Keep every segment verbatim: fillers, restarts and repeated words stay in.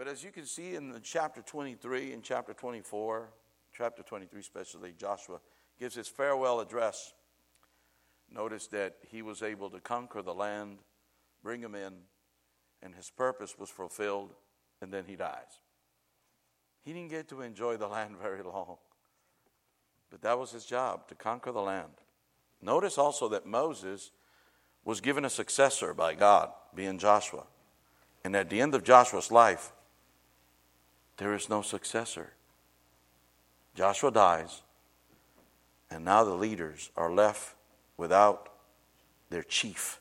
But as you can see in the chapter twenty-three and chapter twenty-four, chapter twenty-three especially, Joshua gives his farewell address. Notice that he was able to conquer the land, bring them in, and his purpose was fulfilled, and then he dies. He didn't get to enjoy the land very long, but that was his job, to conquer the land. Notice also that Moses was given a successor by God, being Joshua. And at the end of Joshua's life, there is no successor. Joshua dies, and now the leaders are left without their chief.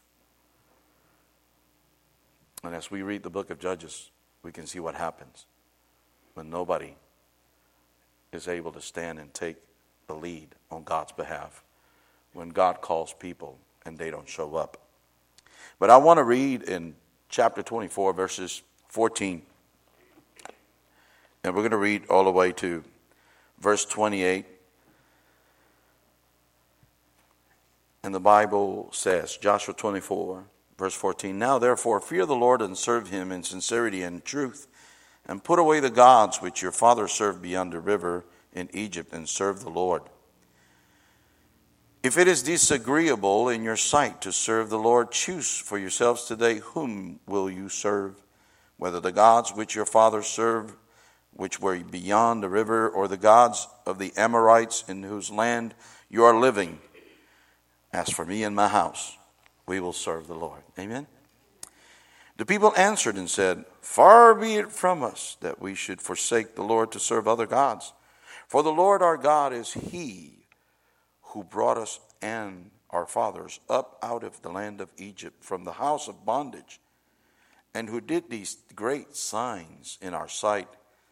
And as we read the book of Judges, we can see what happens when nobody is able to stand and take the lead on God's behalf, when God calls people and they don't show up. But I want to read in chapter twenty-four, verses fourteen. And we're going to read all the way to verse twenty-eight. And the Bible says, Joshua twenty-four, verse fourteen, "Now therefore fear the Lord and serve him in sincerity and truth, and put away the gods which your fathers served beyond the river in Egypt, and serve the Lord. If it is disagreeable in your sight to serve the Lord, choose for yourselves today whom will you serve, whether the gods which your fathers served, which were beyond the river, or the gods of the Amorites in whose land you are living. As for me and my house, we will serve the Lord." Amen. The people answered and said, "Far be it from us that we should forsake the Lord to serve other gods. For the Lord our God is he who brought us and our fathers up out of the land of Egypt from the house of bondage, and who did these great signs in our sight,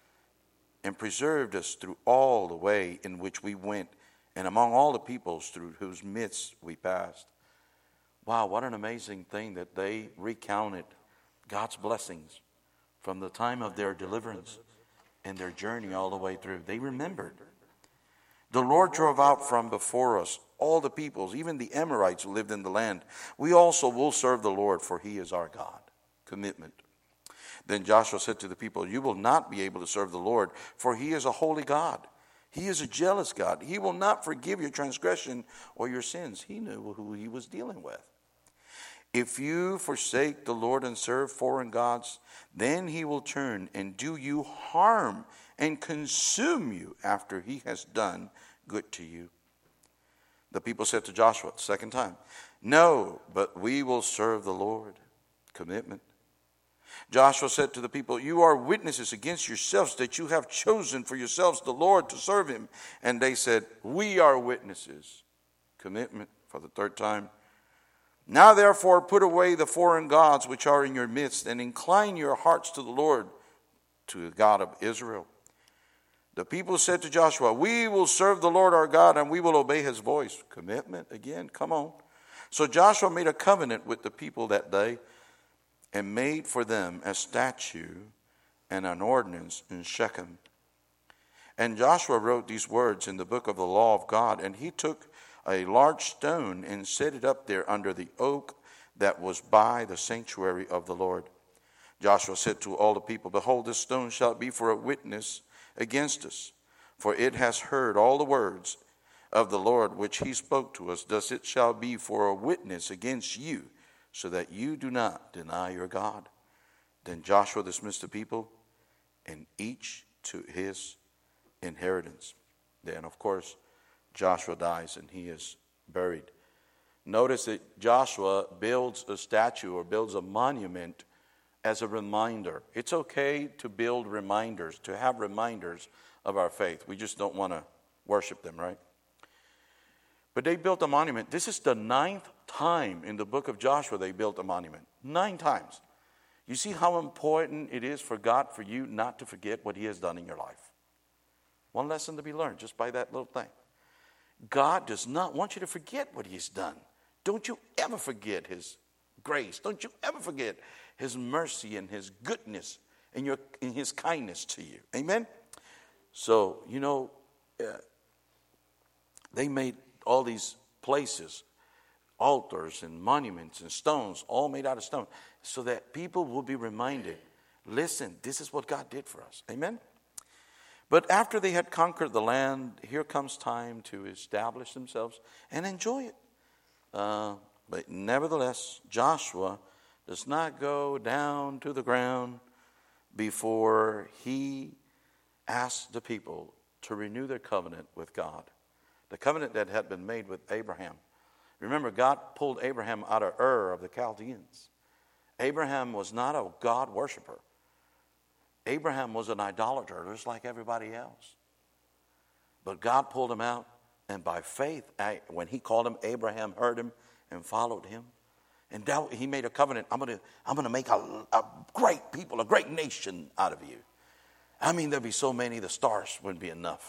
and preserved us through all the way in which we went, and among all the peoples through whose midst we passed." Wow, what an amazing thing that they recounted God's blessings from the time of their deliverance and their journey all the way through. They remembered. "The Lord drove out from before us all the peoples, even the Amorites who lived in the land. We also will serve the Lord, for he is our God." Commitment. Then Joshua said to the people, "You will not be able to serve the Lord, for he is a holy God. He is a jealous God. He will not forgive your transgression or your sins." He knew who he was dealing with. "If you forsake the Lord and serve foreign gods, then he will turn and do you harm and consume you after he has done good to you." The people said to Joshua the second time, "No, but we will serve the Lord." Commitment. Joshua said to the people, "You are witnesses against yourselves that you have chosen for yourselves the Lord to serve him." And they said, "We are witnesses." Commitment for the third time. "Now therefore put away the foreign gods which are in your midst, and incline your hearts to the Lord, to the God of Israel." The people said to Joshua, "We will serve the Lord our God, and we will obey his voice." Commitment again, come on. So Joshua made a covenant with the people that day, and made for them a statute and an ordinance in Shechem. And Joshua wrote these words in the book of the law of God, and he took a large stone and set it up there under the oak that was by the sanctuary of the Lord. Joshua said to all the people, "Behold, this stone shall be for a witness against us, for it has heard all the words of the Lord which he spoke to us. Thus it shall be for a witness against you, so that you do not deny your God." Then Joshua dismissed the people, and each to his inheritance. Then, of course, Joshua dies and he is buried. Notice that Joshua builds a statue or builds a monument as a reminder. It's okay to build reminders, to have reminders of our faith. We just don't want to worship them, right? But they built a monument. This is the ninth time in the book of Joshua they built a monument. Nine times. You see how important it is for God, for you not to forget what he has done in your life. One lesson to be learned just by that little thing. God does not want you to forget what he's done. Don't you ever forget his grace. Don't you ever forget his mercy and his goodness and, your, and his kindness to you. Amen? So, you know, uh, they made all these places, altars and monuments and stones, all made out of stone, so that people will be reminded Listen, this is what God did for us. Amen? But after they had conquered the land, here comes time to establish themselves and enjoy it. Uh, but nevertheless, Joshua does not go down to the ground before he asks the people to renew their covenant with God. The covenant that had been made with Abraham. Remember, God pulled Abraham out of Ur of the Chaldeans. Abraham was not a God worshiper. Abraham was an idolater, just like everybody else. But God pulled him out, and by faith, when he called him, Abraham heard him and followed him. And that, he made a covenant. I'm going to I'm going to make a, a great people, a great nation out of you. I mean, there'd be so many, the stars wouldn't be enough.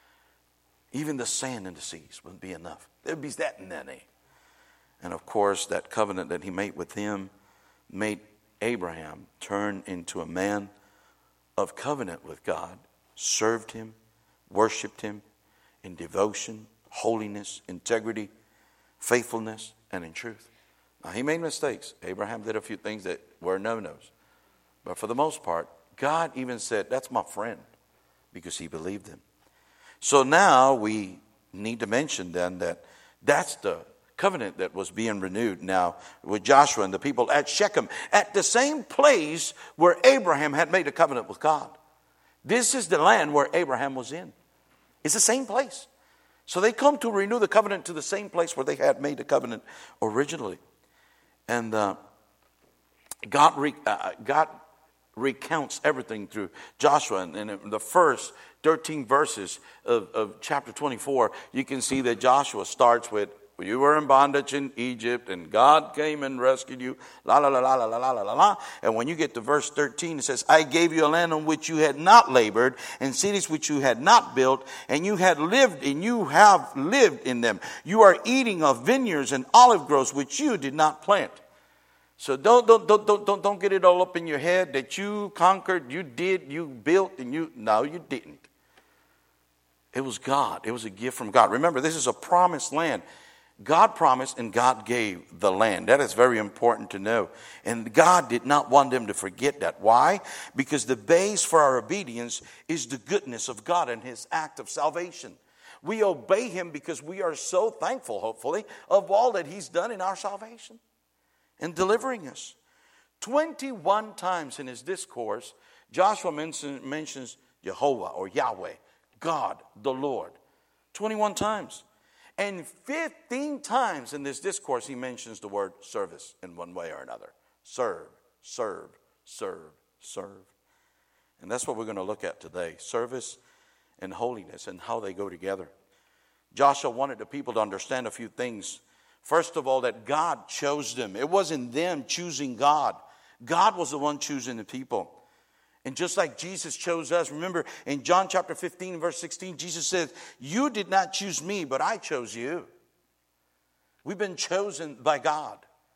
Even the sand in the seas wouldn't be enough. There'd be that many. And of course, that covenant that he made with him made Abraham turn into a man of covenant with God, served him, worshiped him in devotion, holiness, integrity, faithfulness, and in truth. Now, he made mistakes. Abraham did a few things that were no-nos. But for the most part, God even said, that's my friend, because he believed him. So now we need to mention then that that's the covenant that was being renewed now with Joshua and the people at Shechem, at the same place where Abraham had made a covenant with God. This is the land where Abraham was in. It's the same place. So they come to renew the covenant to the same place where they had made the covenant originally. And uh, God, re- uh, God recounts everything through Joshua. And in the first thirteen verses of, of chapter twenty-four, you can see that Joshua starts with, you were in bondage in Egypt, and God came and rescued you, la, la, la, la, la, la, la, la, la. And when you get to verse thirteen, it says, I gave you a land on which you had not labored, and cities which you had not built, and you had lived, and you have lived in them. You are eating of vineyards and olive groves which you did not plant. So don't, don't, don't, don't, don't, don't get it all up in your head that you conquered, you did, you built, and you, no, you didn't. It was God. It was a gift from God. Remember, this is a promised land. God promised and God gave the land. That is very important to know. And God did not want them to forget that. Why? Because the base for our obedience is the goodness of God and his act of salvation. We obey him because we are so thankful, hopefully, of all that he's done in our salvation and delivering us. twenty-one times in his discourse, Joshua mentions, mentions Jehovah or Yahweh, God, the Lord. twenty-one times. And fifteen times in this discourse, he mentions the word service in one way or another. Serve, serve, serve, serve. And that's what we're going to look at today. Service and holiness and how they go together. Joshua wanted the people to understand a few things. First of all, that God chose them. It wasn't them choosing God. God was the one choosing the people. And just like Jesus chose us, remember in John chapter fifteen, verse sixteen, Jesus said, you did not choose me, but I chose you. We've been chosen by God.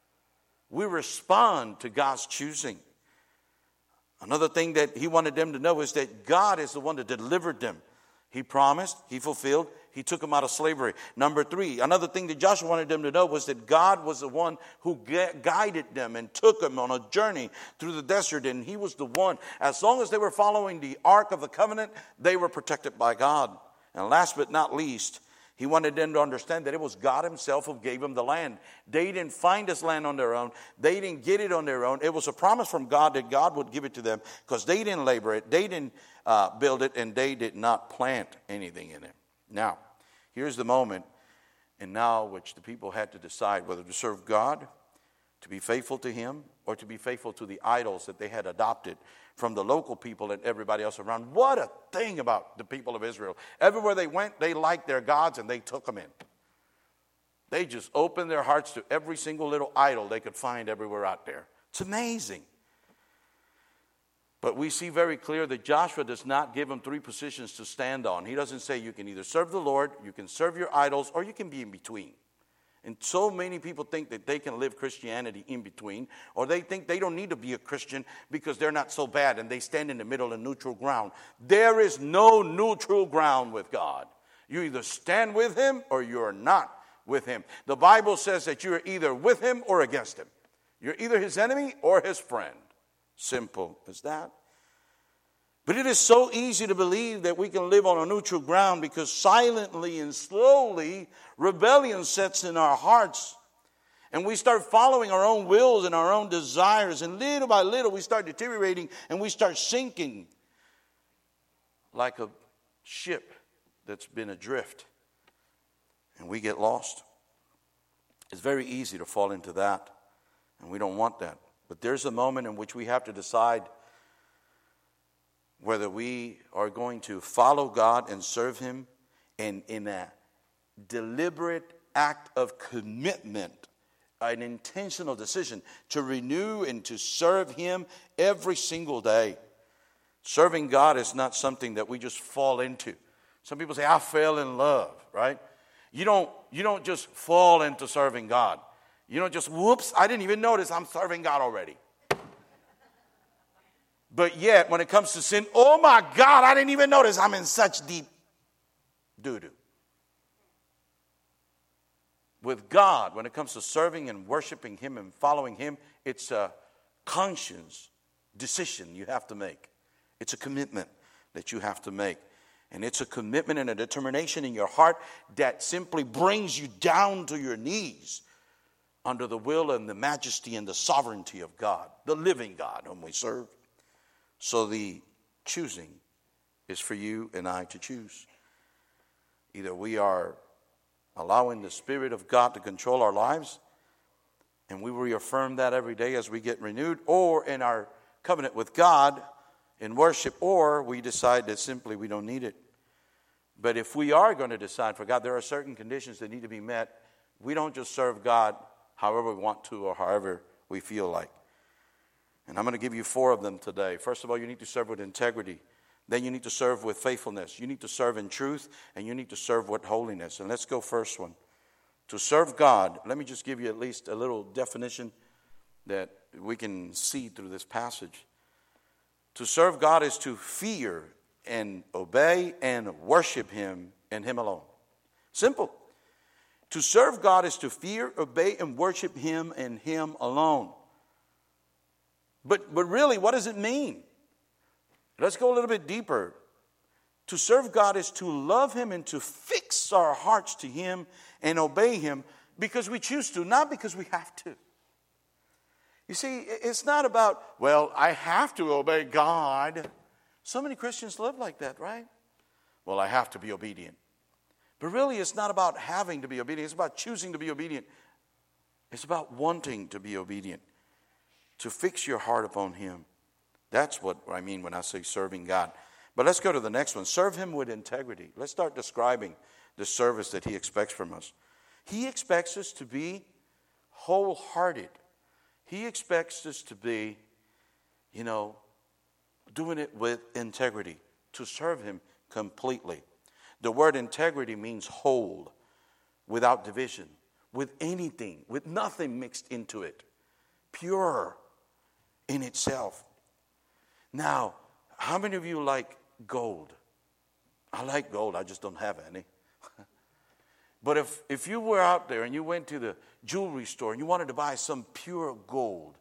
We respond to God's choosing. Another thing that he wanted them to know is that God is the one that delivered them. He promised, he fulfilled, he took them out of slavery. Number three, another thing that Joshua wanted them to know was that God was the one who guided them and took them on a journey through the desert. And he was the one, as long as they were following the Ark of the Covenant, they were protected by God. And last but not least, he wanted them to understand that it was God himself who gave them the land. They didn't find this land on their own. They didn't get it on their own. It was a promise from God that God would give it to them because they didn't labor it. They didn't uh, build it, and they did not plant anything in it. Now, here's the moment, and now which the people had to decide whether to serve God, to be faithful to him, or to be faithful to the idols that they had adopted from the local people and everybody else around. What a thing about the people of Israel. Everywhere they went, they liked their gods and they took them in. They just opened their hearts to every single little idol they could find everywhere out there. It's amazing. But we see very clear that Joshua does not give them three positions to stand on. He doesn't say you can either serve the Lord, you can serve your idols, or you can be in between. And so many people think that they can live Christianity in between, or they think they don't need to be a Christian because they're not so bad and they stand in the middle of neutral ground. There is no neutral ground with God. You either stand with him or you're not with him. The Bible says that you're either with him or against him. You're either his enemy or his friend. Simple as that. But it is so easy to believe that we can live on a neutral ground because silently and slowly rebellion sets in our hearts. And we start following our own wills and our own desires. And little by little we start deteriorating and we start sinking like a ship that's been adrift. And we get lost. It's very easy to fall into that. And we don't want that. But there's a moment in which we have to decide whether we are going to follow God and serve Him, and in a deliberate act of commitment, an intentional decision to renew and to serve Him every single day. Serving God is not something that we just fall into. Some people say, I fell in love, right? You don't, you don't just fall into serving God. You don't just, whoops, I didn't even notice I'm serving God already. But yet, when it comes to sin, oh my God, I didn't even notice I'm in such deep doo-doo. With God, when it comes to serving and worshiping Him and following Him, it's a conscious decision you have to make. It's a commitment that you have to make. And it's a commitment and a determination in your heart that simply brings you down to your knees under the will and the majesty and the sovereignty of God, the living God whom we serve. So the choosing is for you and I to choose. Either we are allowing the Spirit of God to control our lives, and we reaffirm that every day as we get renewed, or in our covenant with God in worship, or we decide that simply we don't need it. But if we are going to decide for God, there are certain conditions that need to be met. We don't just serve God however we want to or however we feel like. And I'm going to give you four of them today. First of all, you need to serve with integrity. Then you need to serve with faithfulness. You need to serve in truth, and you need to serve with holiness. And let's go first one. To serve God, let me just give you at least a little definition that we can see through this passage. To serve God is to fear and obey and worship Him and Him alone. Simple. To serve God is to fear, obey, and worship Him and Him alone. But, but really, what does it mean? Let's go a little bit deeper. To serve God is to love Him and to fix our hearts to Him and obey Him because we choose to, not because we have to. You see, it's not about, well, I have to obey God. So many Christians live like that, right? Well, I have to be obedient. But really, it's not about having to be obedient. It's about choosing to be obedient. It's about wanting to be obedient. To fix your heart upon Him. That's what I mean when I say serving God. But let's go to the next one. Serve Him with integrity. Let's start describing the service that He expects from us. He expects us to be wholehearted. He expects us to be, you know, doing it with integrity. To serve Him completely. The word integrity means whole, without division, with anything, with nothing mixed into it. Pure in itself. Now, how many of you like gold? I like gold, I just don't have any. But if, if you were out there and you went to the jewelry store and you wanted to buy some pure gold,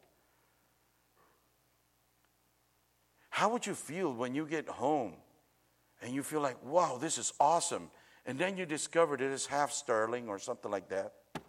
how would you feel when you get home and you feel like, wow, this is awesome, and then you discover that it's half sterling or something like that?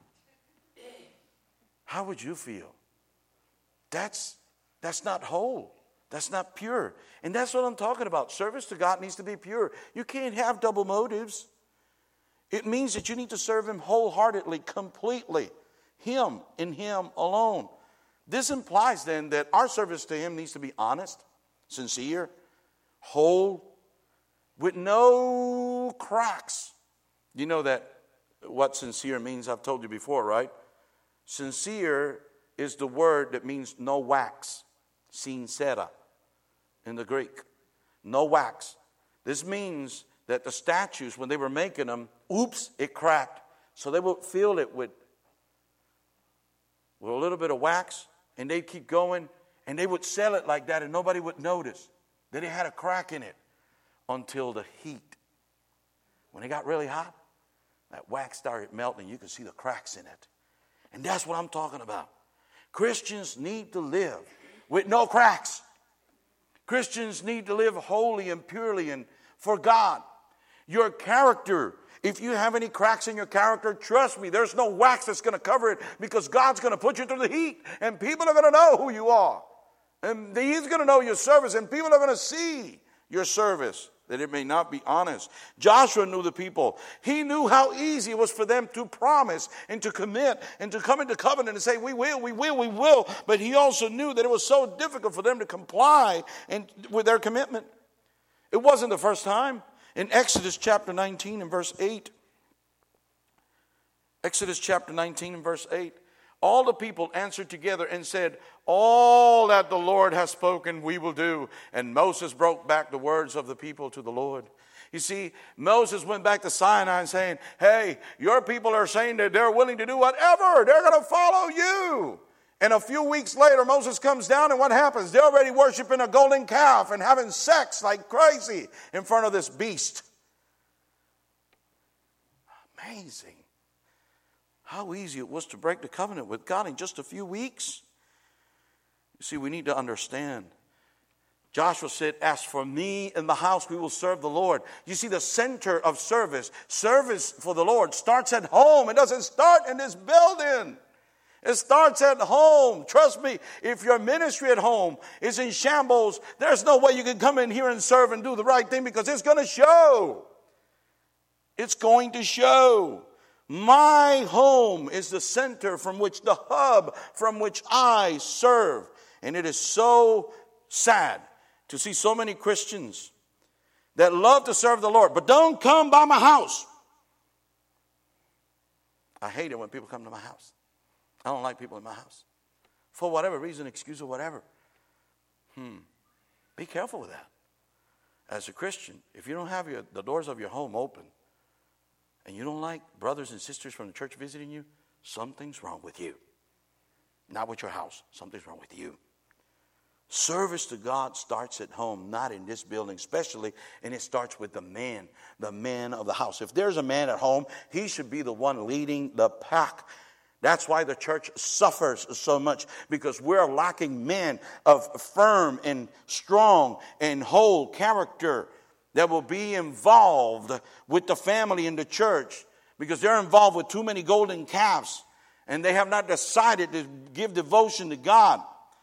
How would you feel? That's That's not whole. That's not pure. And that's what I'm talking about. Service to God needs to be pure. You can't have double motives. It means that you need to serve Him wholeheartedly, completely. Him and Him alone. This implies then that our service to Him needs to be honest, sincere, whole, with no cracks. You know that what sincere means? I've told you before, right? Sincere is the word that means no wax. Sincera in the Greek. No wax. This means that the statues, when they were making them, oops, it cracked. So they would fill it with, with a little bit of wax, and they'd keep going, and they would sell it like that, and nobody would notice that it had a crack in it until the heat. When it got really hot, that wax started melting. You could see the cracks in it. And that's what I'm talking about. Christians need to live with no cracks. Christians need to live holy and purely and for God. Your character, if you have any cracks in your character, trust me, there's no wax that's going to cover it, because God's going to put you through the heat, and people are going to know who you are. And He's going to know your service, and people are going to see your service, that it may not be honest. Joshua knew the people. He knew how easy it was for them to promise and to commit and to come into covenant and say, we will, we will, we will. But he also knew that it was so difficult for them to comply and with their commitment. It wasn't the first time. In Exodus chapter nineteen and verse eight, Exodus chapter nineteen and verse eight, all the people answered together and said, all that the Lord has spoken we will do. And Moses broke back the words of the people to the Lord. You see, Moses went back to Sinai and saying, hey, your people are saying that they're willing to do whatever. They're going to follow you. And a few weeks later, Moses comes down, and what happens? They're already worshiping a golden calf and having sex like crazy in front of this beast. Amazing. How easy it was to break the covenant with God in just a few weeks. You see, we need to understand. Joshua said, as for me and the house, we will serve the Lord. You see, the center of service, service for the Lord starts at home. It doesn't start in this building. It starts at home. Trust me, if your ministry at home is in shambles, there's no way you can come in here and serve and do the right thing, because it's going to show. It's going to show. My home is the center from which, the hub from which I serve. And it is so sad to see so many Christians that love to serve the Lord, but don't come by my house. I hate it when people come to my house. I don't like people in my house. For whatever reason, excuse or whatever. Hmm. Be careful with that. As a Christian, if you don't have your, the doors of your home open, and you don't like brothers and sisters from the church visiting you, something's wrong with you. Not with your house. Something's wrong with you. Service to God starts at home, not in this building especially, and it starts with the man, the man of the house. If there's a man at home, he should be the one leading the pack. That's why the church suffers so much, because we're lacking men of firm and strong and whole character that will be involved with the family in the church, because they're involved with too many golden calves and they have not decided to give devotion to God.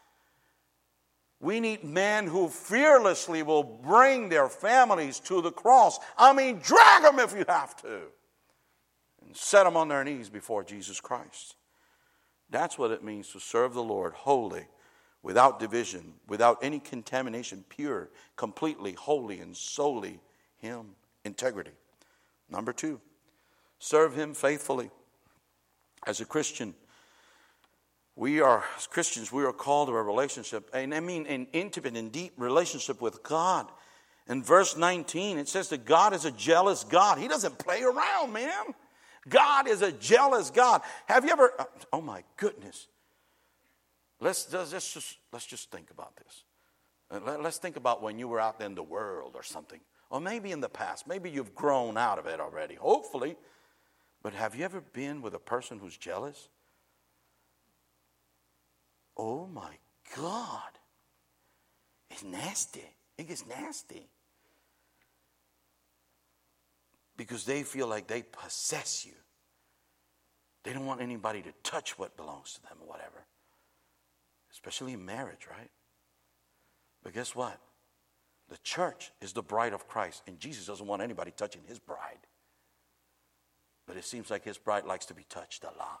We need men who fearlessly will bring their families to the cross. I mean, drag them if you have to. And set them on their knees before Jesus Christ. That's what it means to serve the Lord wholly, without division, without any contamination, pure, completely, holy, and solely Him. Integrity. Number two, serve Him faithfully. As a Christian, we are, as Christians, we are called to a relationship, and I mean an intimate and deep relationship with God. In verse nineteen, it says that God is a jealous God. He doesn't play around, man. God is a jealous God. Have you ever, oh my goodness. Let's, let's, just, let's just think about this. Let's think about when you were out in the world or something. Or maybe in the past. Maybe you've grown out of it already, hopefully. But have you ever been with a person who's jealous? Oh my God. It's nasty. It gets nasty. Because they feel like they possess you. They don't want anybody to touch what belongs to them or whatever. Especially in marriage, right? But guess what? The church is the bride of Christ. And Jesus doesn't want anybody touching His bride. But it seems like His bride likes to be touched a lot.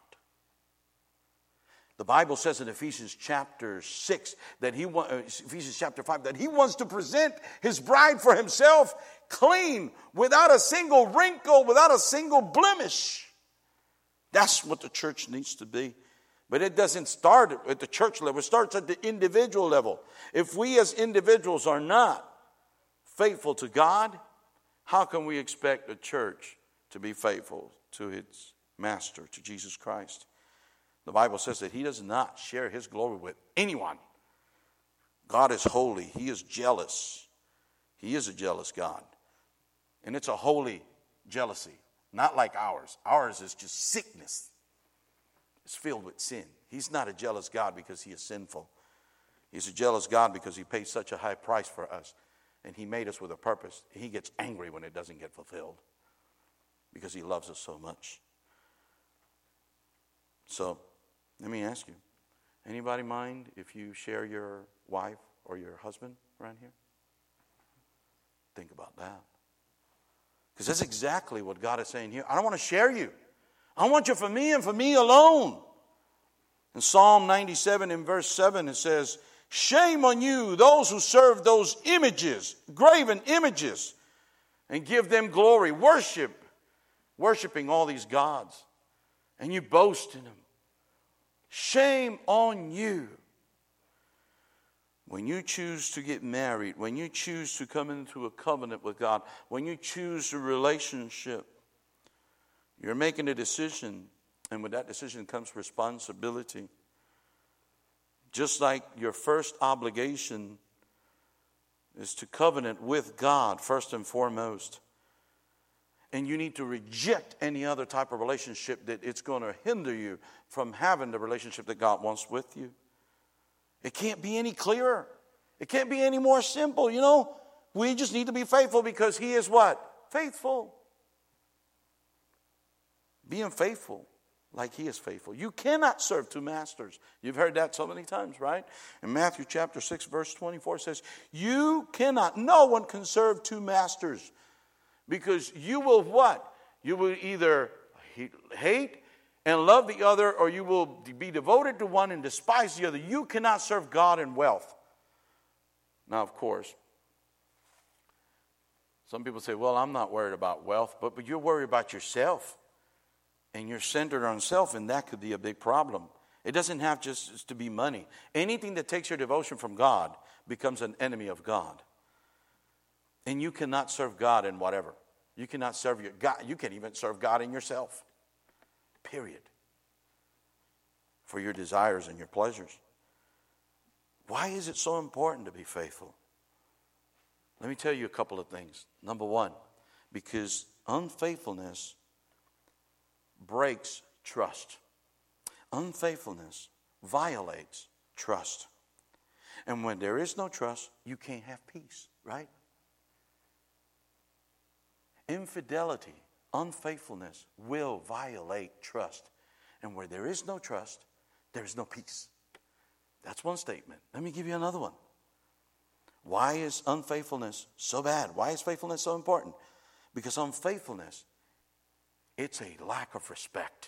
The Bible says in Ephesians chapter six, that he wa- Ephesians chapter five, that He wants to present His bride for Himself clean, without a single wrinkle, without a single blemish. That's what the church needs to be. But it doesn't start at the church level. It starts at the individual level. If we as individuals are not faithful to God, how can we expect the church to be faithful to its master, to Jesus Christ? The Bible says that He does not share His glory with anyone. God is holy. He is jealous. He is a jealous God. And it's a holy jealousy, not like ours. Ours is just sickness. It's filled with sin. He's not a jealous God because He is sinful. He's a jealous God because he paid such a high price for us. And he made us with a purpose. He gets angry when it doesn't get fulfilled because he loves us so much. So, let me ask you, anybody mind if you share your wife or your husband around here? Think about that. Because that's exactly what God is saying here. I don't want to share you. I want you for me and for me alone. In Psalm ninety-seven in verse seven it says, shame on you, those who serve those images, graven images, and give them glory. Worship, worshiping all these gods. And you boast in them. Shame on you. When you choose to get married, when you choose to come into a covenant with God, when you choose a relationship, you're making a decision, and with that decision comes responsibility. Just like your first obligation is to covenant with God first and foremost. And you need to reject any other type of relationship that it's going to hinder you from having the relationship that God wants with you. It can't be any clearer. It can't be any more simple. You know, we just need to be faithful because he is what? Faithful. Being faithful like he is faithful. You cannot serve two masters. You've heard that so many times, right? In Matthew chapter six, verse twenty-four says, you cannot, no one can serve two masters. Because you will what? You will either hate and love the other, or you will be devoted to one and despise the other. You cannot serve God and wealth. Now, of course, some people say, well, I'm not worried about wealth, but, but you're worried about yourself. And you're centered on self, and that could be a big problem. It doesn't have just to be money. Anything that takes your devotion from God becomes an enemy of God. And you cannot serve God in whatever. You cannot serve your God. You can't even serve God in yourself. Period. For your desires and your pleasures. Why is it so important to be faithful? Let me tell you a couple of things. Number one, because unfaithfulness breaks trust. Unfaithfulness violates trust. And when there is no trust, you can't have peace, right? Infidelity, unfaithfulness will violate trust. And where there is no trust, there is no peace. That's one statement. Let me give you another one. Why is unfaithfulness so bad? Why is faithfulness so important? Because unfaithfulness, it's a lack of respect.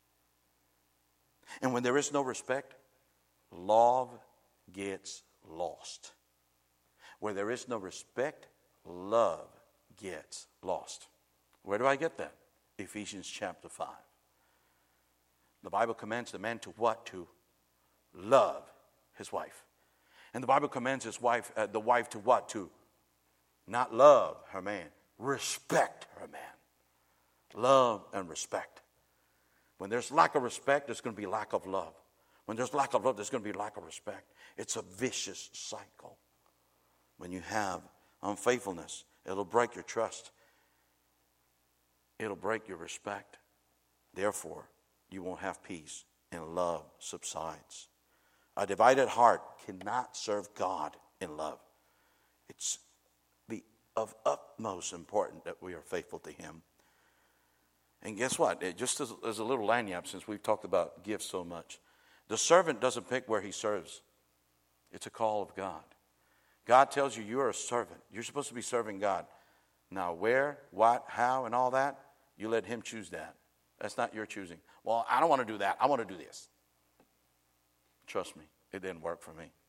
And when there is no respect, love gets lost. Where there is no respect, love gets lost. Where do I get that? Ephesians chapter five. The Bible commands the man to what? To love his wife. And the Bible commands his wife, uh, the wife to what? To not love her man, respect her man. Love and respect. When there's lack of respect, there's going to be lack of love. When there's lack of love, there's going to be lack of respect. It's a vicious cycle. When you have unfaithfulness, it'll break your trust. It'll break your respect. Therefore, you won't have peace, and love subsides. A divided heart cannot serve God in love. It's the of utmost importance that we are faithful to him. And guess what? It just as, as a little lanyard, since we've talked about gifts so much, the servant doesn't pick where he serves. It's a call of God. God tells you you're a servant. You're supposed to be serving God. Now where, what, how, and all that, you let him choose that. That's not your choosing. Well, I don't want to do that. I want to do this. Trust me, it didn't work for me.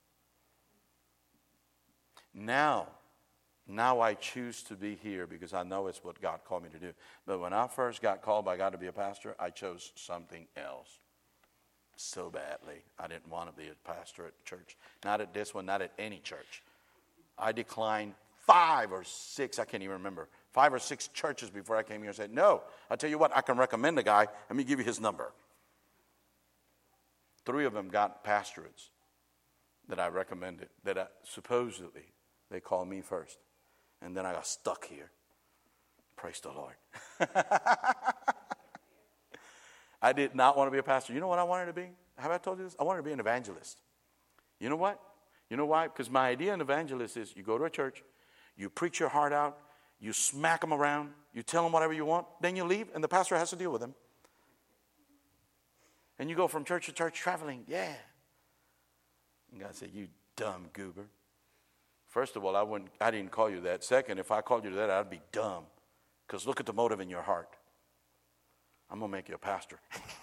Now, now I choose to be here because I know it's what God called me to do. But when I first got called by God to be a pastor, I chose something else. So badly. I didn't want to be a pastor at church. Not at this one, not at any church. I declined five or six, I can't even remember, five or six churches before I came here and said, no, I'll tell you what, I can recommend a guy. Let me give you his number. Three of them got pastorates that I recommended, that I, supposedly they called me first. And then I got stuck here. Praise the Lord. I did not want to be a pastor. You know what I wanted to be? Have I told you this? I wanted to be an evangelist. You know what? You know why? Because my idea in evangelist is you go to a church, you preach your heart out, you smack them around, you tell them whatever you want, then you leave, and the pastor has to deal with them. And you go from church to church traveling. Yeah. And God said, you dumb goober. First of all, I wouldn't. I didn't call you that. Second, if I called you that, I'd be dumb. Because look at the motive in your heart. I'm going to make you a pastor.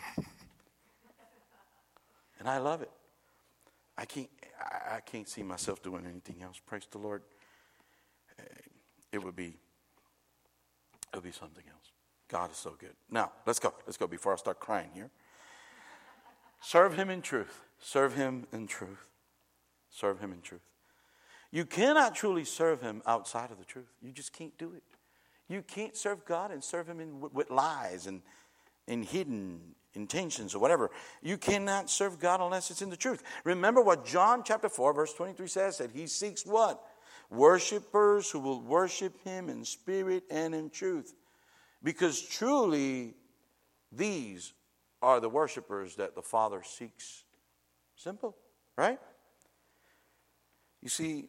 And I love it. I can't, I can't see myself doing anything else. Praise the Lord. It would be, it would be something else. God is so good. Now, let's go. Let's go before I start crying here. Serve him in truth. Serve him in truth. Serve him in truth. You cannot truly serve him outside of the truth. You just can't do it. You can't serve God and serve him in, with lies and, and hidden intentions or whatever. You cannot serve God unless it's in the truth. Remember what John chapter four verse twenty-three says, that he seeks what? Worshipers who will worship him in spirit and in truth. Because truly these are the worshipers that the Father seeks. Simple, right? You see,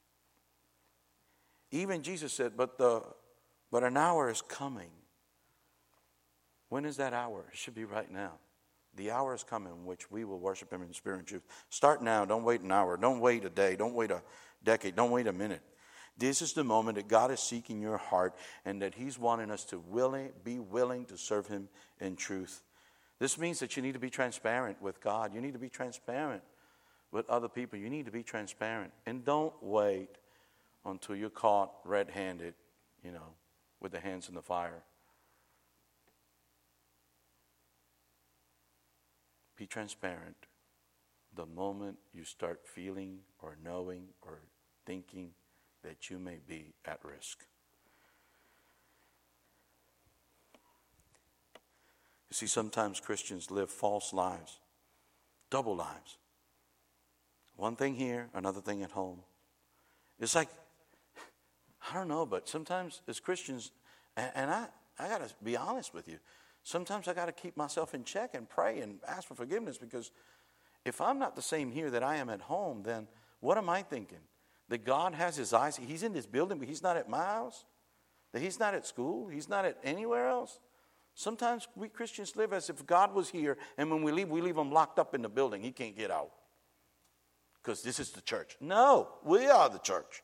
even Jesus said, but the but an hour is coming. When is that hour? It should be right now. The hour is coming in which we will worship him in spirit and truth. Start now. Don't wait an hour. Don't wait a day. Don't wait a decade. Don't wait a minute. This is the moment that God is seeking your heart and that he's wanting us to willing, be willing to serve him in truth. This means that you need to be transparent with God. You need to be transparent with other people. You need to be transparent. And don't wait until you're caught red-handed, you know, with the hands in the fire. Be transparent the moment you start feeling or knowing or thinking that you may be at risk. You see, sometimes Christians live false lives, double lives. One thing here, another thing at home. It's like, I don't know, but sometimes as Christians, and, and I, I got to be honest with you, sometimes I got to keep myself in check and pray and ask for forgiveness, because if I'm not the same here that I am at home, then what am I thinking? That God has his eyes, he's in this building, but he's not at my house? That he's not at school? He's not at anywhere else? Sometimes we Christians live as if God was here, and when we leave, we leave him locked up in the building. He can't get out because this is the church. No, we are the church.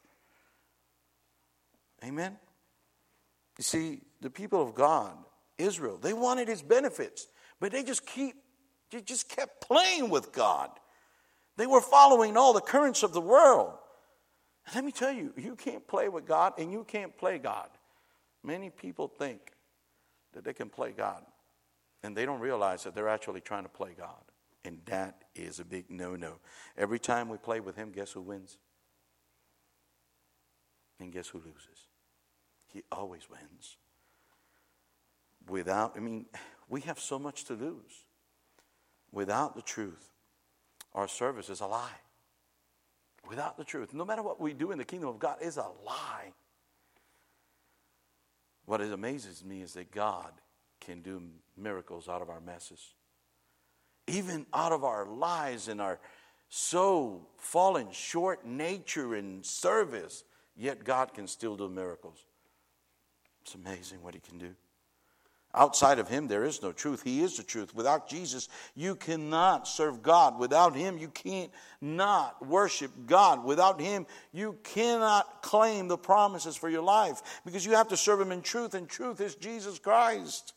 Amen? You see, the people of God, Israel, they wanted his benefits, but they just keep, they just kept playing with God. They were following all the currents of the world. And let me tell you, you can't play with God and you can't play God. Many people think that they can play God, and they don't realize that they're actually trying to play God. And that is a big no-no. Every time we play with him, guess who wins? And guess who loses? He always wins. Without, I mean, we have so much to lose. Without the truth, our service is a lie. Without the truth, no matter what we do in the kingdom of God, is a lie. What it amazes me is that God can do miracles out of our messes. Even out of our lies and our so fallen short nature and service, yet God can still do miracles. It's amazing what he can do. Outside of him, there is no truth. He is the truth. Without Jesus, you cannot serve God. Without him, you can't not worship God. Without him, you cannot claim the promises for your life, because you have to serve him in truth, and truth is Jesus Christ.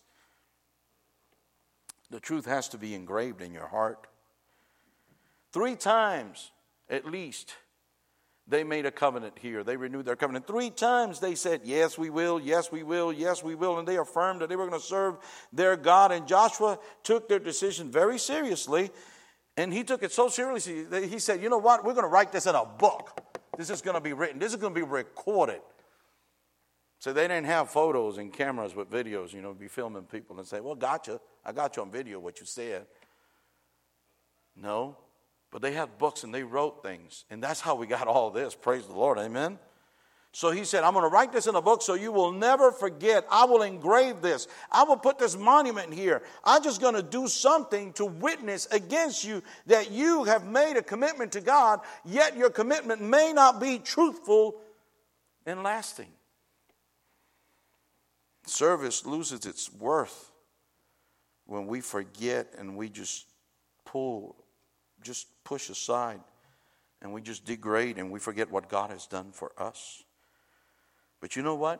The truth has to be engraved in your heart. Three times, at least, they made a covenant here. They renewed their covenant. Three times they said, yes, we will, yes, we will, yes, we will. And they affirmed that they were going to serve their God. And Joshua took their decision very seriously. And he took it so seriously that he said, you know what? We're going to write this in a book. This is going to be written. This is going to be recorded. So they didn't have photos and cameras with videos, you know, be filming people and say, well, gotcha. I got you on video what you said. No. But they had books and they wrote things. And that's how we got all this. Praise the Lord. Amen. So he said, I'm going to write this in a book so you will never forget. I will engrave this. I will put this monument here. I'm just going to do something to witness against you that you have made a commitment to God, yet your commitment may not be truthful and lasting. Service loses its worth when we forget and we just pull, just push aside, and we just degrade and we forget what God has done for us. But you know what?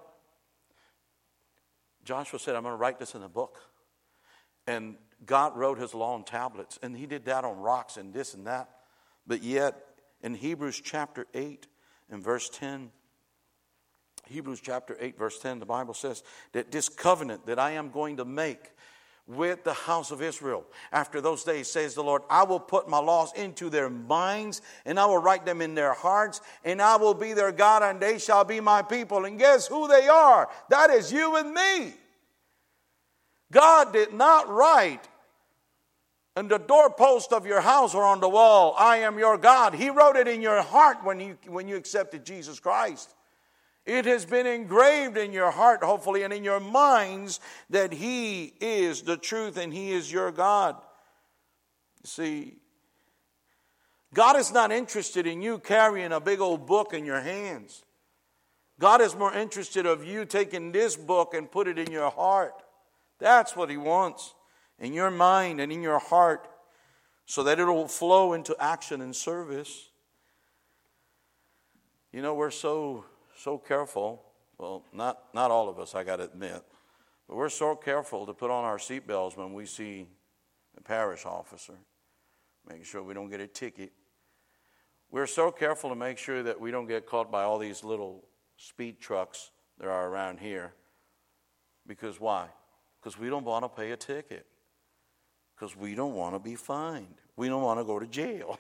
Joshua said, I'm going to write this in a book. And God wrote his law on tablets. And he did that on rocks and this and that. But yet, in Hebrews chapter eight and verse ten, Hebrews chapter eight, verse ten, the Bible says that this covenant that I am going to make with the house of Israel after those days, says the Lord, I will put my laws into their minds, and I will write them in their hearts, and I will be their God, and they shall be my people. And guess who they are? That is you and me. God did not write on the doorpost of your house or on the wall, I am your God. He wrote it in your heart when you, when you accepted Jesus Christ. It has been engraved in your heart, hopefully, and in your minds that he is the truth and he is your God. You see, God is not interested in you carrying a big old book in your hands. God is more interested of you taking this book and put it in your heart. That's what he wants, in your mind and in your heart, so that it will flow into action and service. You know, we're so... so careful, well, not, not all of us, I got to admit, but we're so careful to put on our seatbelts when we see a parish officer, making sure we don't get a ticket. We're so careful to make sure that we don't get caught by all these little speed trucks that are around here. Because why? Because we don't want to pay a ticket. Because we don't want to be fined. We don't want to go to jail.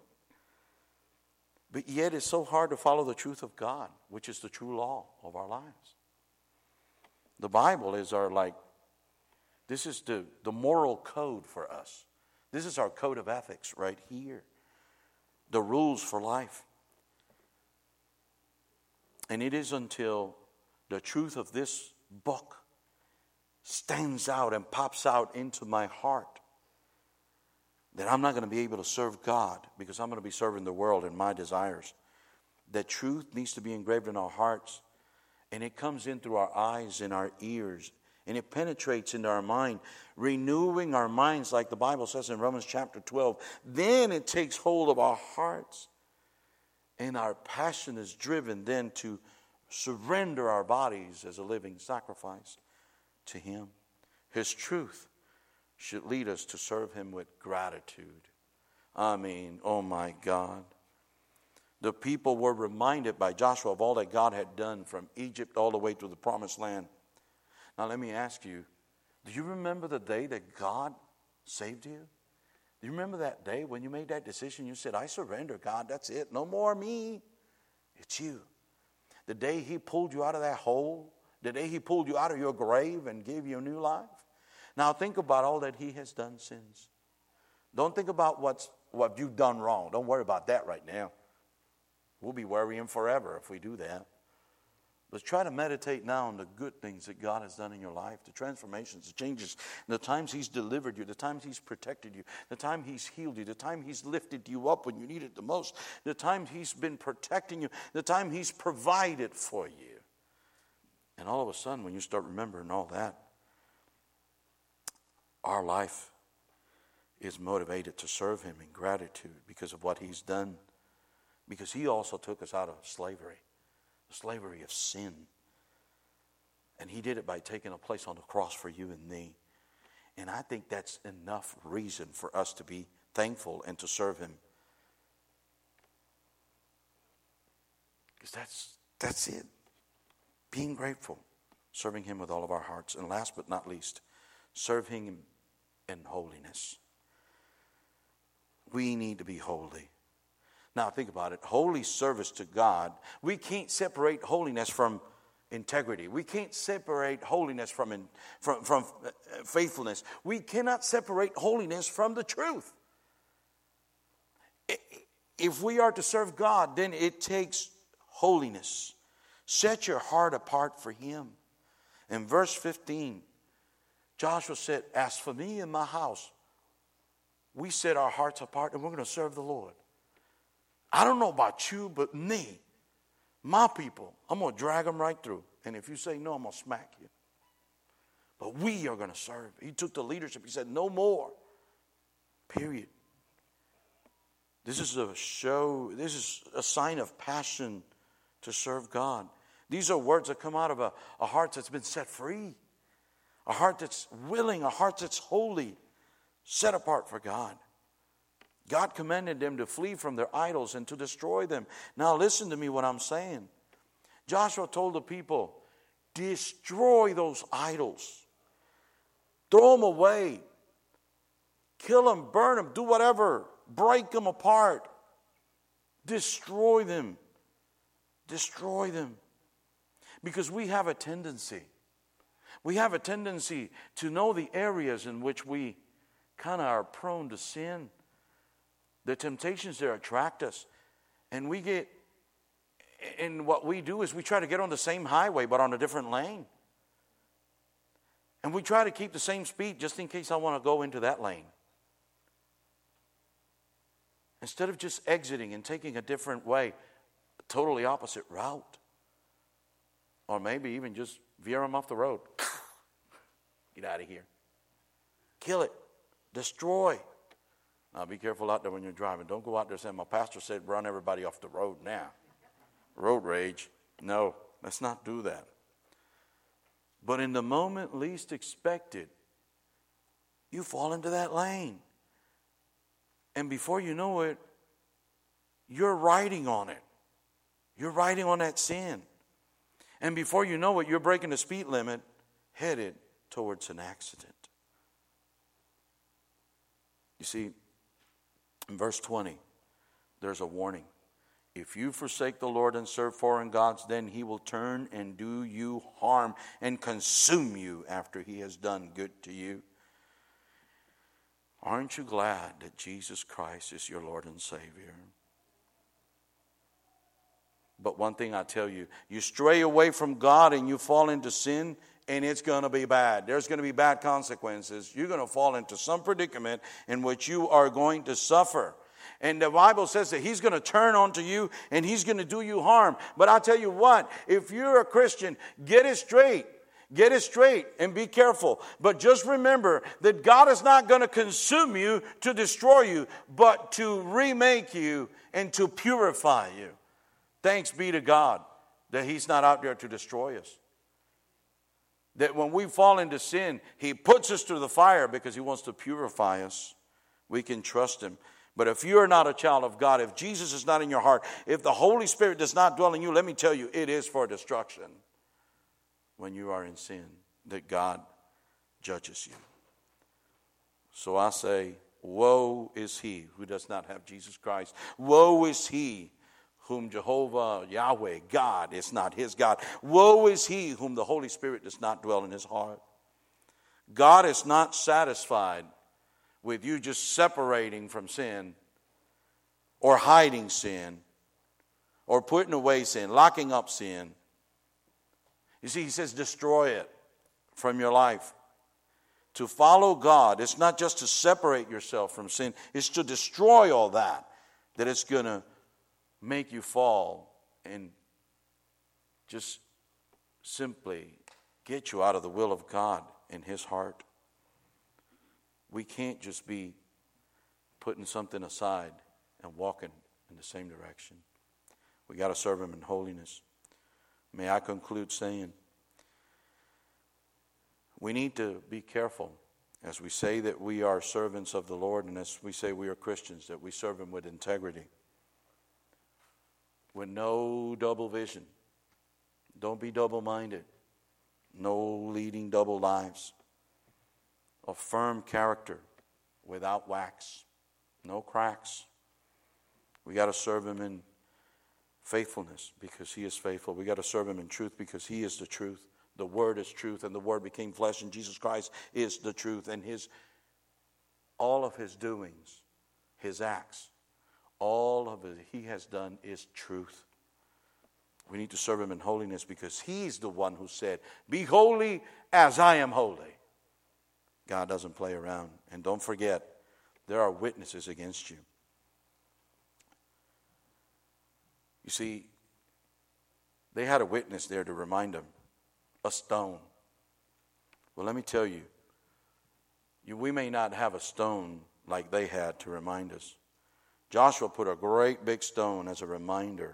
But yet it's so hard to follow the truth of God, which is the true law of our lives. The Bible is our, like, this is the, the moral code for us. This is our code of ethics right here. The rules for life. And it is until the truth of this book stands out and pops out into my heart that I'm not going to be able to serve God because I'm going to be serving the world and my desires. That truth needs to be engraved in our hearts, and it comes in through our eyes and our ears, and it penetrates into our mind, renewing our minds like the Bible says in Romans chapter twelve. Then it takes hold of our hearts, and our passion is driven then to surrender our bodies as a living sacrifice to him. His truth should lead us to serve him with gratitude. I mean, oh my God. The people were reminded by Joshua of all that God had done from Egypt all the way to the promised land. Now let me ask you, do you remember the day that God saved you? Do you remember that day when you made that decision? You said, I surrender, God, that's it. No more me. It's you. The day he pulled you out of that hole, the day he pulled you out of your grave and gave you a new life. Now think about all that he has done since. Don't think about what's, what you've done wrong. Don't worry about that right now. We'll be worrying forever if we do that. But try to meditate now on the good things that God has done in your life, the transformations, the changes, the times he's delivered you, the times he's protected you, the time he's healed you, the time he's lifted you up when you need it the most, the time he's been protecting you, the time he's provided for you. And all of a sudden, when you start remembering all that, our life is motivated to serve him in gratitude because of what he's done. Because he also took us out of slavery, the slavery of sin. And he did it by taking a place on the cross for you and me. And I think that's enough reason for us to be thankful and to serve him. Because that's, that's it. Being grateful, serving him with all of our hearts. And last but not least, serve him in holiness. We need to be holy. Now think about it. Holy service to God. We can't separate holiness from integrity. We can't separate holiness from, in, from, from faithfulness. We cannot separate holiness from the truth. If we are to serve God, then it takes holiness. Set your heart apart for Him. In verse fifteen, Joshua said, as for me and my house, we set our hearts apart and we're going to serve the Lord. I don't know about you, but me, my people, I'm going to drag them right through. And if you say no, I'm going to smack you. But we are going to serve. He took the leadership. He said, no more. Period. This is a show, this is a sign of passion to serve God. These are words that come out of a, a heart that's been set free. A heart that's willing, a heart that's holy, set apart for God. God commanded them to flee from their idols and to destroy them. Now listen to me what I'm saying. Joshua told the people, destroy those idols. Throw them away. Kill them, burn them, do whatever. Break them apart. Destroy them. Destroy them. Because we have a tendency. We have a tendency to know the areas in which we kind of are prone to sin. The temptations that attract us. And we get, and what we do is we try to get on the same highway but on a different lane. And we try to keep the same speed just in case I want to go into that lane. Instead of just exiting and taking a different way, a totally opposite route. Or maybe even just veer them off the road. Get out of here. Kill it. Destroy. Now be careful out there when you're driving. Don't go out there saying, my pastor said run everybody off the road now. Road rage. No, let's not do that. But in the moment least expected, you fall into that lane. And before you know it, you're riding on it. You're riding on that sin. And before you know it, you're breaking the speed limit, headed towards an accident. You see, in verse twenty, there's a warning. If you forsake the Lord and serve foreign gods, then He will turn and do you harm and consume you after He has done good to you. Aren't you glad that Jesus Christ is your Lord and Savior? But one thing I tell you, you stray away from God and you fall into sin, and it's going to be bad. There's going to be bad consequences. You're going to fall into some predicament in which you are going to suffer. And the Bible says that He's going to turn onto you and He's going to do you harm. But I'll tell you what, if you're a Christian, get it straight. Get it straight and be careful. But just remember that God is not going to consume you to destroy you, but to remake you and to purify you. Thanks be to God that He's not out there to destroy us. That when we fall into sin, He puts us through the fire because He wants to purify us. We can trust Him. But if you're not a child of God, if Jesus is not in your heart, if the Holy Spirit does not dwell in you, let me tell you, it is for destruction. When you are in sin, that God judges you. So I say, woe is he who does not have Jesus Christ. Woe is he whom Jehovah, Yahweh, God is not his God. Woe is he whom the Holy Spirit does not dwell in his heart. God is not satisfied with you just separating from sin or hiding sin or putting away sin, locking up sin. You see, he says destroy it from your life. To follow God, it's not just to separate yourself from sin. It's to destroy all that, that it's going to make you fall and just simply get you out of the will of God in His heart. We can't just be putting something aside and walking in the same direction. We got to serve Him in holiness. May I conclude saying, we need to be careful as we say that we are servants of the Lord and as we say we are Christians, that we serve Him with integrity, with no double vision. Don't be double-minded. No leading double lives. A firm character without wax. No cracks. We got to serve Him in faithfulness because He is faithful. We got to serve Him in truth because He is the truth. The Word is truth, and the Word became flesh, and Jesus Christ is the truth. And His, all of His doings, His acts, all of it He has done is truth. We need to serve him in holiness because he's the one who said, be holy as I am holy. God doesn't play around. And don't forget, there are witnesses against you. You see, they had a witness there to remind them, a stone. Well, let me tell you, you, we may not have a stone like they had to remind us. Joshua put a great big stone as a reminder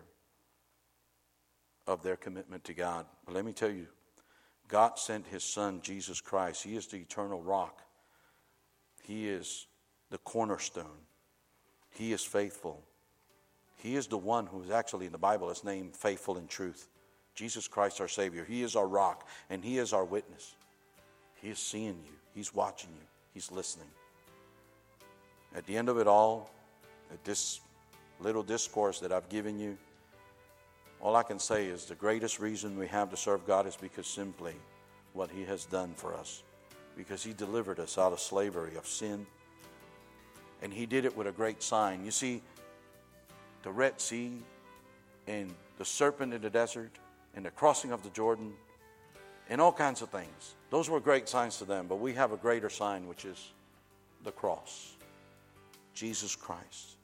of their commitment to God. But let me tell you, God sent his son, Jesus Christ. He is the eternal rock. He is the cornerstone. He is faithful. He is the one who is actually in the Bible is named faithful in truth. Jesus Christ our Savior. He is our rock and he is our witness. He is seeing you. He's watching you. He's listening. At the end of it all, at this little discourse that I've given you, all I can say is the greatest reason we have to serve God is because simply what he has done for us. Because he delivered us out of slavery of sin. And he did it with a great sign. You see, the Red Sea and the serpent in the desert and the crossing of the Jordan and all kinds of things. Those were great signs to them, but we have a greater sign, which is the cross. Jesus Christ.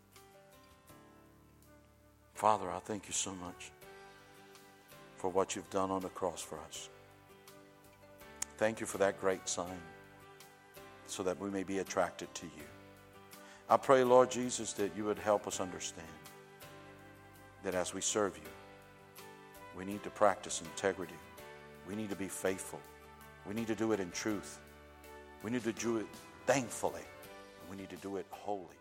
Father, I thank you so much for what you've done on the cross for us. Thank you for that great sign so that we may be attracted to you. I pray, Lord Jesus, that you would help us understand that as we serve you, we need to practice integrity. We need to be faithful. We need to do it in truth. We need to do it thankfully. We need to do it wholly.